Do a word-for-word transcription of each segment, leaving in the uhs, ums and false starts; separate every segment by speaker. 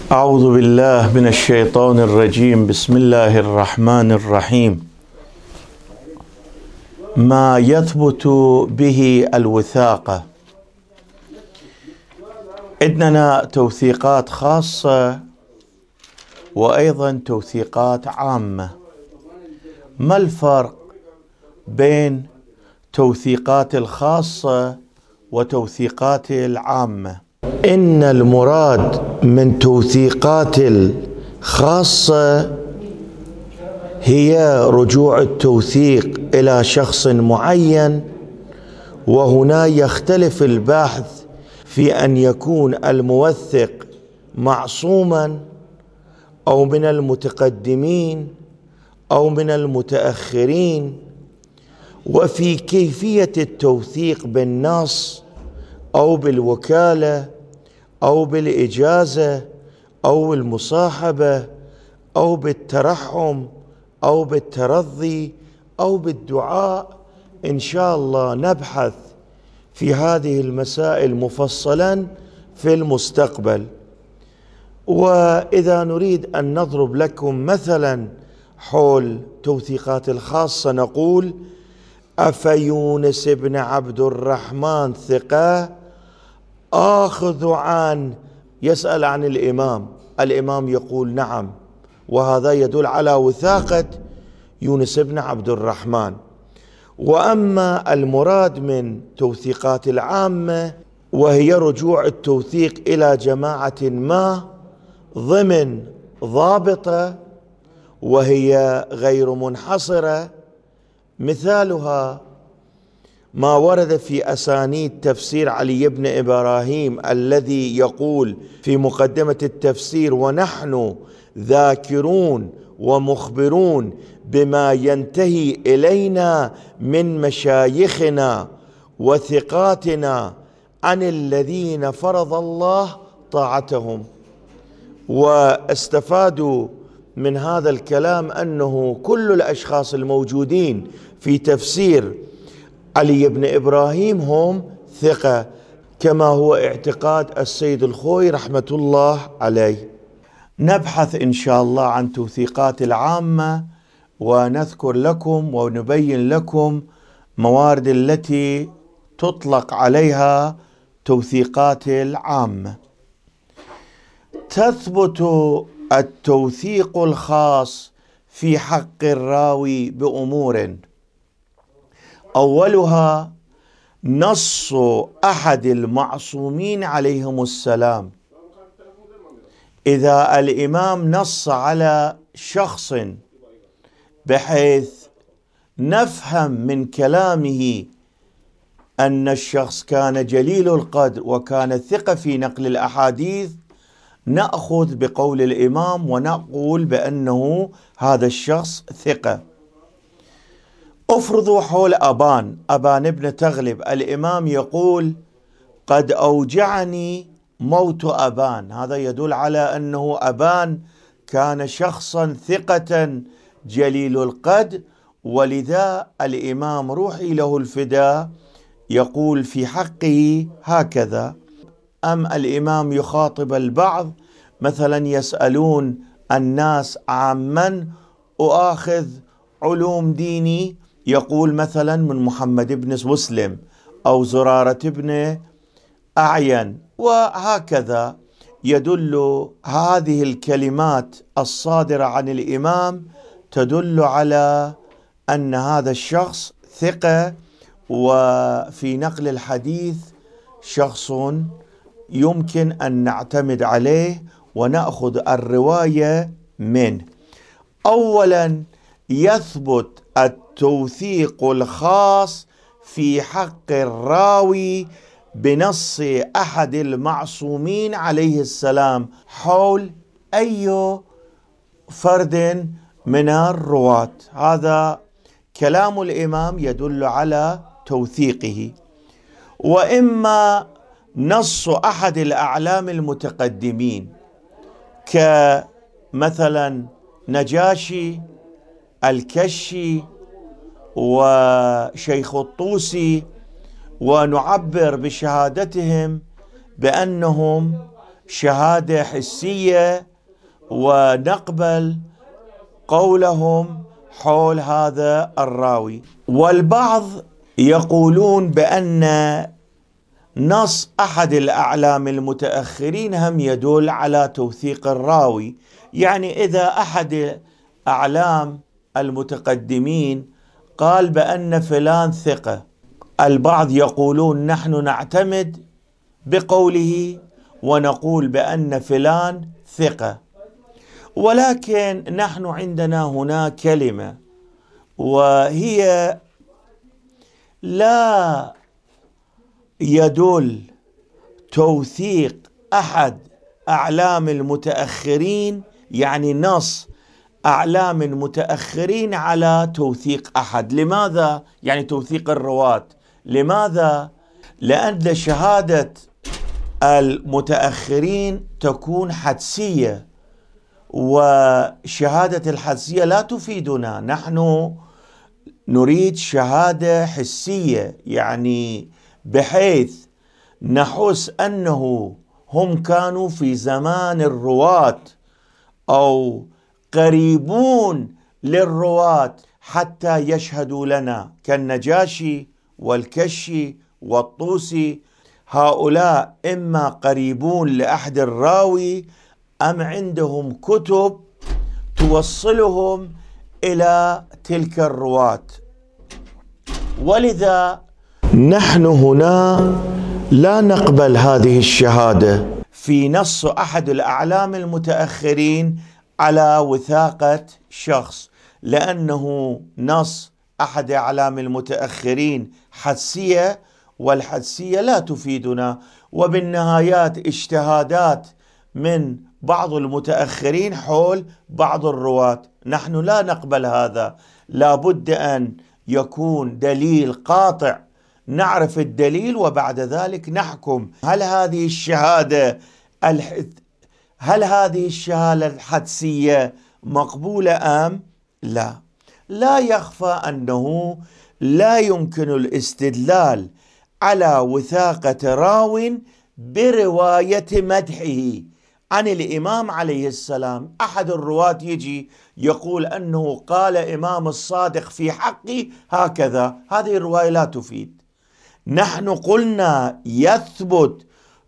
Speaker 1: أعوذ بالله من الشيطان الرجيم. بسم الله الرحمن الرحيم. ما يثبت به الوثاقة. عندنا توثيقات خاصة وأيضا توثيقات عامة. ما الفرق بين توثيقات الخاصة وتوثيقات العامة؟ إن المراد من توثيقات الخاصة هي رجوع التوثيق إلى شخص معين، وهنا يختلف البحث في أن يكون الموثق معصوما أو من المتقدمين أو من المتأخرين، وفي كيفية التوثيق بالنص أو بالوكالة أو بالإجازة أو المصاحبة أو بالترحم أو بالترضي أو بالدعاء. إن شاء الله نبحث في هذه المسائل مفصلا في المستقبل. وإذا نريد أن نضرب لكم مثلا حول توثيقات الخاصة نقول: أفيونس بن عبد الرحمن ثقة آخذ عن، يسأل عن الإمام، الإمام يقول نعم، وهذا يدل على وثاقة يونس بن عبد الرحمن. وأما المراد من توثيقات العامة وهي رجوع التوثيق إلى جماعة ما ضمن ضابطة وهي غير منحصرة، مثالها ما ورد في أسانيد تفسير علي بن إبراهيم الذي يقول في مقدمة التفسير: ونحن ذاكرون ومخبرون بما ينتهي إلينا من مشايخنا وثقاتنا عن الذين فرض الله طاعتهم. واستفادوا من هذا الكلام أنه كل الأشخاص الموجودين في تفسير علي بن إبراهيم هم ثقة، كما هو اعتقاد السيد الخوي رحمة الله عليه. نبحث إن شاء الله عن توثيقات العامة ونذكر لكم ونبين لكم موارد التي تطلق عليها توثيقات العامة. تثبت التوثيق الخاص في حق الراوي بأمور: أولها نص أحد المعصومين عليهم السلام. إذا الإمام نص على شخص بحيث نفهم من كلامه أن الشخص كان جليل القدر وكان ثقة في نقل الأحاديث، نأخذ بقول الإمام ونقول بأنه هذا الشخص ثقة. افرضوا حول أبان أبان ابن تغلب، الإمام يقول: قد أوجعني موت أبان. هذا يدل على أنه أبان كان شخصا ثقة جليل القدر، ولذا الإمام روحي له الفداء يقول في حقه هكذا. أم الإمام يخاطب البعض، مثلا يسألون الناس عامًا وآخذ علوم ديني، يقول مثلا من محمد بن مسلم أو زرارة بن أعين، وهكذا يدل هذه الكلمات الصادرة عن الإمام تدل على أن هذا الشخص ثقة، وفي نقل الحديث شخص يمكن أن نعتمد عليه ونأخذ الرواية منه. أولا يثبت التوثيق الخاص في حق الراوي بنص أحد المعصومين عليه السلام حول أي فرد من الرواة. هذا كلام الإمام يدل على توثيقه. وإما نص أحد الأعلام المتقدمين كمثلا نجاشي، الكشي، وشيخ الطوسي، ونعبر بشهادتهم بأنهم شهادة حسية ونقبل قولهم حول هذا الراوي. والبعض يقولون بأن نص أحد الأعلام المتأخرين هم يدل على توثيق الراوي، يعني إذا أحد أعلام المتقدمين قال بأن فلان ثقة، البعض يقولون نحن نعتمد بقوله ونقول بأن فلان ثقة. ولكن نحن عندنا هنا كلمة وهي لا يدل توثيق أحد أعلام المتأخرين، يعني نص أعلام المتأخرين على توثيق أحد. لماذا؟ يعني توثيق الرواة. لماذا؟ لأن شهادة المتأخرين تكون حدسية، وشهادة الحدسية لا تفيدنا. نحن نريد شهادة حسية، يعني بحيث نحس أنه هم كانوا في زمان الرواة أو قريبون للرواة حتى يشهدوا لنا، كالنجاشي والكشي والطوسي. هؤلاء إما قريبون لأحد الراوي أم عندهم كتب توصلهم إلى تلك الرواة. ولذا نحن هنا لا نقبل هذه الشهادة في نص أحد الأعلام المتأخرين على وثاقة شخص، لأنه نص أحد أعلام المتأخرين حدسية، والحدسية لا تفيدنا. وبالنهايات اجتهادات من بعض المتأخرين حول بعض الرواة، نحن لا نقبل هذا. لا بد أن يكون دليل قاطع، نعرف الدليل وبعد ذلك نحكم هل هذه الشهادة هل هذه الشهادة الحدسية مقبولة أم لا. لا يخفى أنه لا يمكن الاستدلال على وثاقة راو برواية مدحه عن الإمام عليه السلام. أحد الرواة يجي يقول أنه قال إمام الصادق في حقي هكذا، هذه الرواية لا تفيد. نحن قلنا يثبت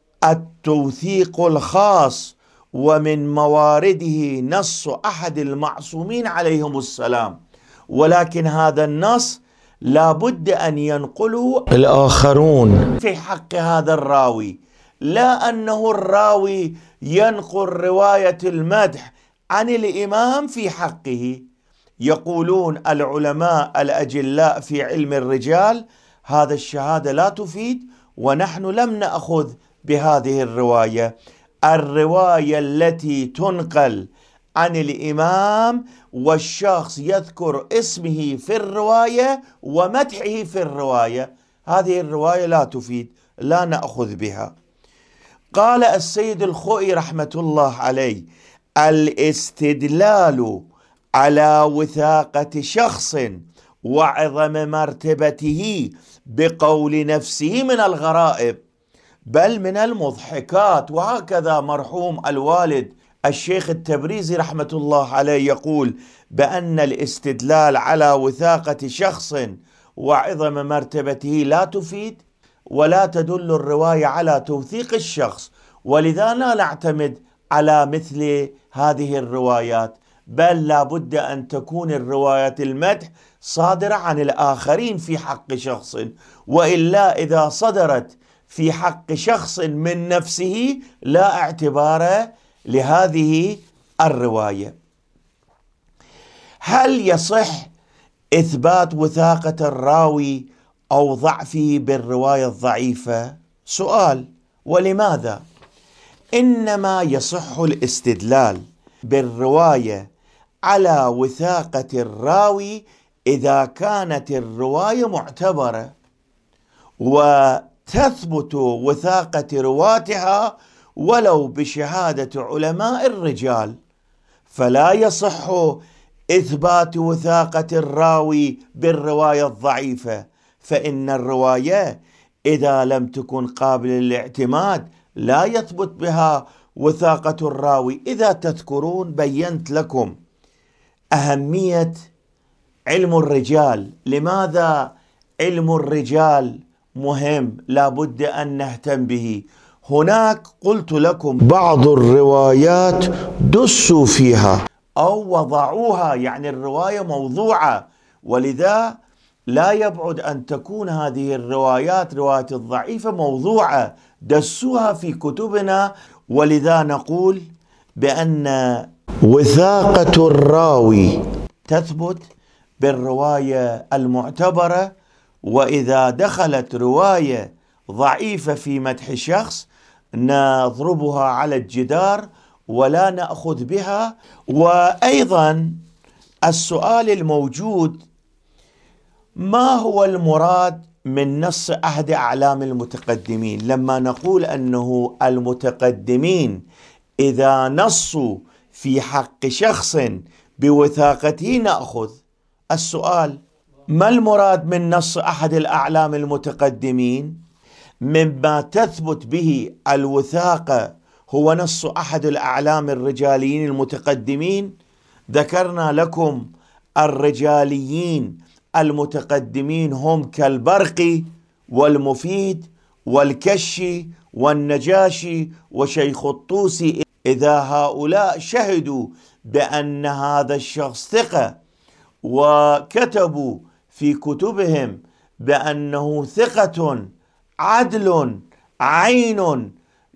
Speaker 1: التوثيق الخاص ومن موارده نص أحد المعصومين عليهم السلام، ولكن هذا النص لا بد أن ينقله الآخرون في حق هذا الراوي، لا أنه الراوي ينقل رواية المدح عن الإمام في حقه. يقولون العلماء الأجلاء في علم الرجال هذا الشهادة لا تفيد، ونحن لم نأخذ بهذه الرواية. الرواية التي تنقل عن الإمام والشخص يذكر اسمه في الرواية ومدحه في الرواية، هذه الرواية لا تفيد، لا نأخذ بها. قال السيد الخوئي رحمة الله عليه: الاستدلال على وثاقة شخص وعظم مرتبته بقول نفسه من الغرائب بل من المضحكات. وهكذا مرحوم الوالد الشيخ التبريزي رحمة الله عليه يقول بأن الاستدلال على وثاقة شخص وعظم مرتبته لا تفيد ولا تدل الرواية على توثيق الشخص، ولذا لا نعتمد على مثل هذه الروايات، بل لا بد أن تكون الروايات المدح صادرة عن الآخرين في حق شخص، وإلا إذا صدرت في حق شخص من نفسه لا اعتبار لهذه الرواية. هل يصح إثبات وثاقة الراوي أو ضعفه بالرواية الضعيفة؟ سؤال. ولماذا؟ إنما يصح الاستدلال بالرواية على وثاقة الراوي إذا كانت الرواية معتبرة وتثبت وثاقة رواتها ولو بشهادة علماء الرجال، فلا يصح إثبات وثاقة الراوي بالرواية الضعيفة، فإن الرواية إذا لم تكن قابلة للاعتماد لا يثبت بها وثاقة الراوي. إذا تذكرون بينت لكم أهمية علم الرجال، لماذا علم الرجال مهم لابد أن نهتم به. هناك قلت لكم بعض الروايات دسوا فيها أو وضعوها، يعني الرواية موضوعة، ولذا لا يبعد أن تكون هذه الروايات رواية الضعيفة موضوعة دسوها في كتبنا. ولذا نقول بأن وثاقة الراوي تثبت بالرواية المعتبرة، وإذا دخلت رواية ضعيفة في مدح شخص نضربها على الجدار ولا نأخذ بها. وأيضا السؤال الموجود: ما هو المراد من نص أحد أعلام المتقدمين؟ لما نقول أنه المتقدمين إذا نصوا في حق شخص بوثاقته نأخذ. السؤال: ما المراد من نص أحد الأعلام المتقدمين؟ مما تثبت به الوثاقة هو نص أحد الأعلام الرجاليين المتقدمين. ذكرنا لكم الرجاليين المتقدمين هم كالبرقي والمفيد والكشي والنجاشي وشيخ الطوسي. إذا هؤلاء شهدوا بأن هذا الشخص ثقة وكتبوا في كتبهم بأنه ثقة عدل عين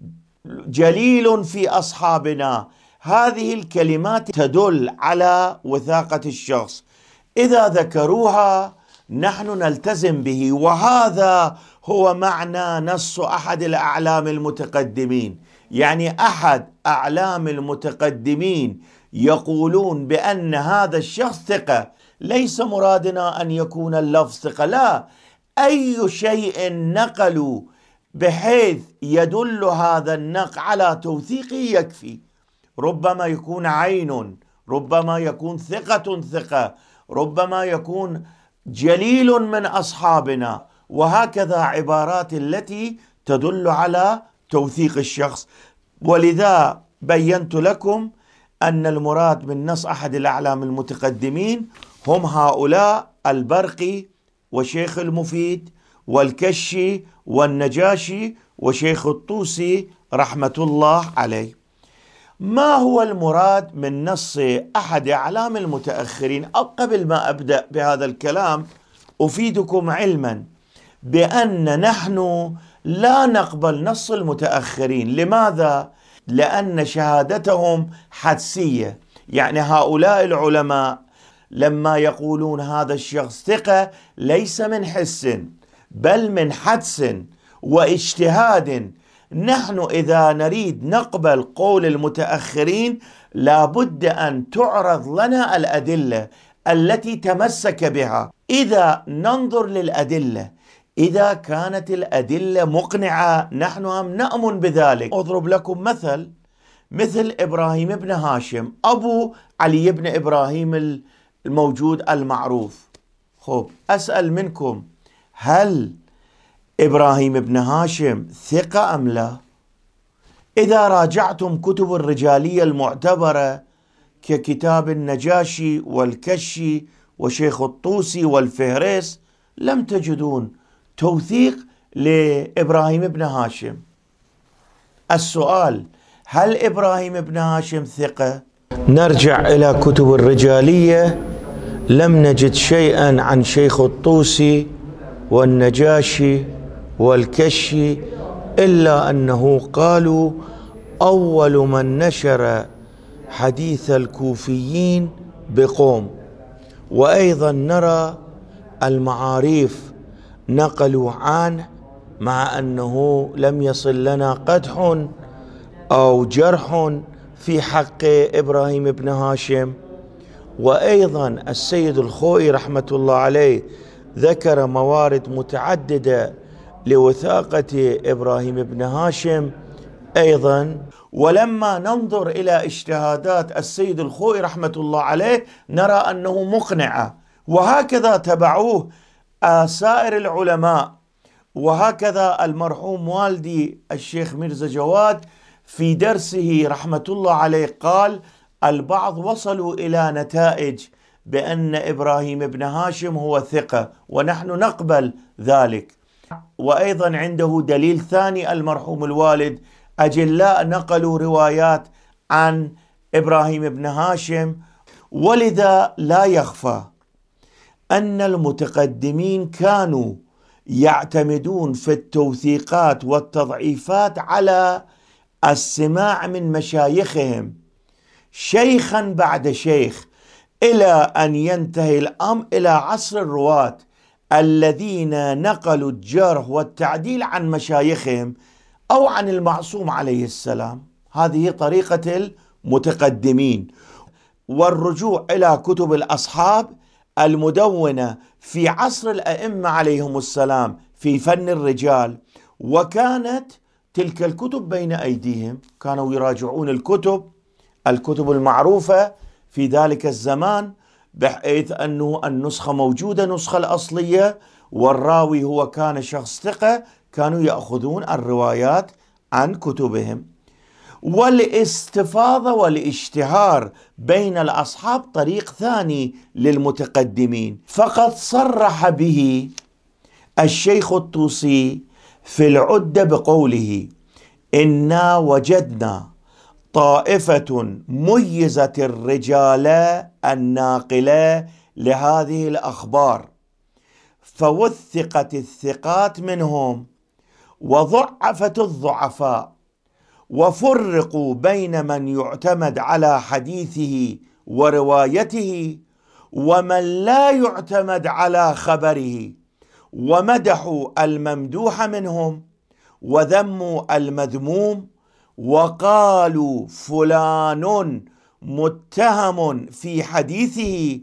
Speaker 1: جليل في أصحابنا، هذه الكلمات تدل على وثاقة الشخص. إذا ذكروها نحن نلتزم به، وهذا هو معنى نص أحد الأعلام المتقدمين. يعني أحد أعلام المتقدمين يقولون بأن هذا الشخص ثقة، ليس مرادنا أن يكون اللفظ ثقة، لا، أي شيء نقلوا بحيث يدل هذا النقل على توثيقه يكفي. ربما يكون عين، ربما يكون ثقة ثقة، ربما يكون جليل من أصحابنا، وهكذا عبارات التي تدل على توثيق الشخص. ولذا بينت لكم أن المراد من نص أحد الأعلام المتقدمين هم هؤلاء البرقي وشيخ المفيد والكشي والنجاشي وشيخ الطوسي رحمة الله عليه. ما هو المراد من نص أحد أعلام المتأخرين؟ أو قبل ما أبدأ بهذا الكلام أفيدكم علما بأن نحن لا نقبل نص المتأخرين. لماذا؟ لأن شهادتهم حدسية. يعني هؤلاء العلماء لما يقولون هذا الشخص ثقة ليس من حس بل من حدس واجتهاد. نحن إذا نريد نقبل قول المتأخرين لابد أن تعرض لنا الأدلة التي تمسك بها. إذا ننظر للأدلة، إذا كانت الأدلة مقنعة نحن هم نأمن بذلك. أضرب لكم مثل مثل إبراهيم بن هاشم أبو علي بن إبراهيم الموجود المعروف. خب أسأل منكم، هل إبراهيم بن هاشم ثقة أم لا؟ إذا راجعتم كتب الرجالية المعتبرة ككتاب النجاشي والكشي وشيخ الطوسي والفهرس لم تجدون توثيق لإبراهيم بن هاشم. السؤال: هل إبراهيم بن هاشم ثقة؟ نرجع إلى كتب الرجالية لم نجد شيئا عن شيخ الطوسي والنجاشي والكشي، إلا أنه قالوا أول من نشر حديث الكوفيين بقوم. وأيضا نرى المعاريف نقلوا عنه مع أنه لم يصل لنا قدح أو جرح في حق إبراهيم بن هاشم. وأيضا السيد الخوئي رحمة الله عليه ذكر موارد متعددة لوثاقة إبراهيم بن هاشم أيضا. ولما ننظر إلى اجتهادات السيد الخوئي رحمة الله عليه نرى أنه مقنعة، وهكذا تبعوه سائر العلماء. وهكذا المرحوم والدي الشيخ ميرزا جواد في درسه رحمة الله عليه قال: البعض وصلوا إلى نتائج بأن إبراهيم بن هاشم هو ثقة، ونحن نقبل ذلك. وأيضا عنده دليل ثاني، المرحوم الوالد أجلاء نقلوا روايات عن إبراهيم بن هاشم. ولذا لا يخفى أن المتقدمين كانوا يعتمدون في التوثيقات والتضعيفات على السماع من مشايخهم شيخا بعد شيخ، إلى أن ينتهي الأمر إلى عصر الرواة الذين نقلوا الجرح والتعديل عن مشايخهم أو عن المعصوم عليه السلام. هذه طريقة المتقدمين. والرجوع إلى كتب الأصحاب المدونة في عصر الأئمة عليهم السلام في فن الرجال، وكانت تلك الكتب بين أيديهم، كانوا يراجعون الكتب الكتب المعروفة في ذلك الزمان، بحيث أنه النسخة موجودة، النسخة الأصلية، والراوي هو كان شخص ثقة، كانوا يأخذون الروايات عن كتبهم. والاستفاضة والاشتهار بين الأصحاب طريق ثاني للمتقدمين، فقد صرح به الشيخ الطوسي في العدة بقوله: إنا وجدنا طائفة ميزة الرجال الناقلة لهذه الأخبار، فوثقت الثقات منهم وضعفت الضعفاء، وفرقوا بين من يعتمد على حديثه وروايته ومن لا يعتمد على خبره، ومدحوا الممدوح منهم وذموا المذموم، وقالوا فلان متهم في حديثه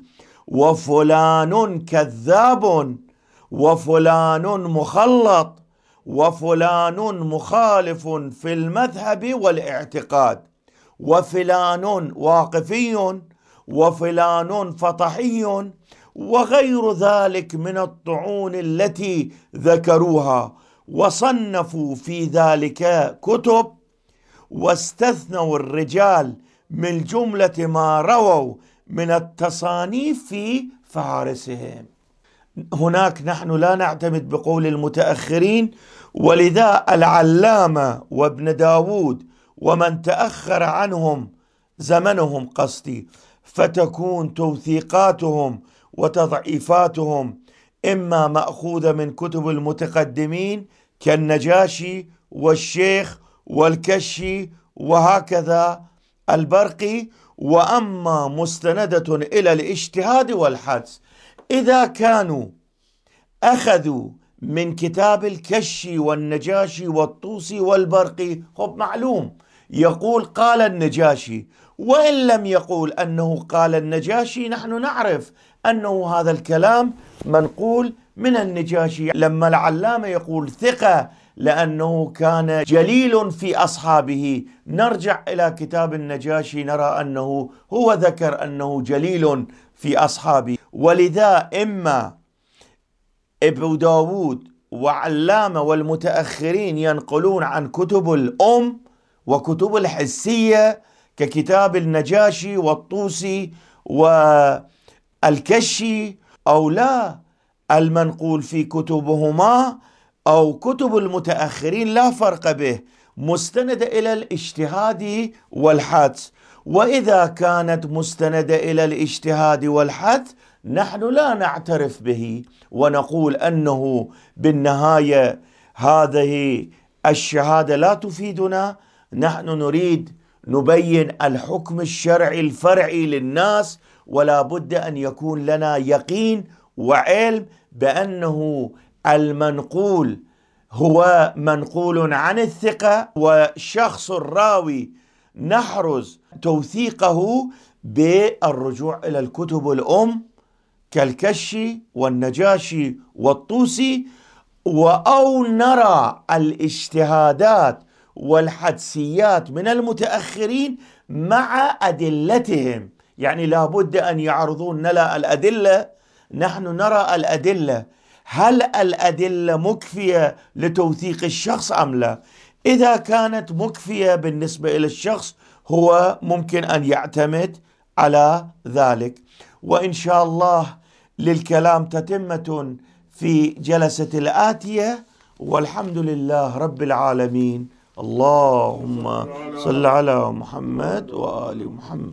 Speaker 1: وفلان كذاب وفلان مخلط وفلان مخالف في المذهب والاعتقاد، وفلان واقفي وفلان فطحي، وغير ذلك من الطعون التي ذكروها. وصنفوا في ذلك كتب، واستثنوا الرجال من جملة ما رووا من التصانيف في فهارسهم. هناك نحن لا نعتمد بقول المتأخرين، ولذا العلامة وابن داود ومن تأخر عنهم زمنهم قصدي، فتكون توثيقاتهم وتضعيفاتهم إما مأخوذة من كتب المتقدمين كالنجاشي والشيخ والكشي وهكذا البرقي، وأما مستندة إلى الاجتهاد والحدس. إذا كانوا أخذوا من كتاب الكشي والنجاشي والطوسي والبرقي، خب معلوم يقول قال النجاشي، وإن لم يقول أنه قال النجاشي نحن نعرف أنه هذا الكلام منقول من النجاشي. لما العلامة يقول ثقة لأنه كان جليل في أصحابه، نرجع إلى كتاب النجاشي نرى أنه هو ذكر أنه جليل في أصحابه. ولذا إما ابن داود وعلامة والمتأخرين ينقلون عن كتب الأم وكتب الحسية ككتاب النجاشي والطوسي والكشي، أو لا، المنقول في كتبهما أو كتب المتأخرين لا فرق به، مستندة إلى الاجتهاد والحدس. وإذا كانت مستندة إلى الاجتهاد والحدس نحن لا نعترف به، ونقول أنه بالنهاية هذه الشهادة لا تفيدنا، نحن نريد نبين الحكم الشرعي الفرعي للناس، ولا بد أن يكون لنا يقين وعلم بأنه المنقول هو منقول عن الثقة، وشخص الراوي نحرز توثيقه بالرجوع إلى الكتب الأم كالكشي والنجاشي والطوسي، أو نرى الاجتهادات والحدسيات من المتأخرين مع أدلتهم. يعني لا بد أن يعرضون لنا الأدلة، نحن نرى الأدلة، هل الأدلة مكفية لتوثيق الشخص أم لا؟ إذا كانت مكفية بالنسبة إلى الشخص هو ممكن أن يعتمد على ذلك. وإن شاء الله للكلام تتمة في جلسة الآتية، والحمد لله رب العالمين. اللهم صل على محمد وآل محمد.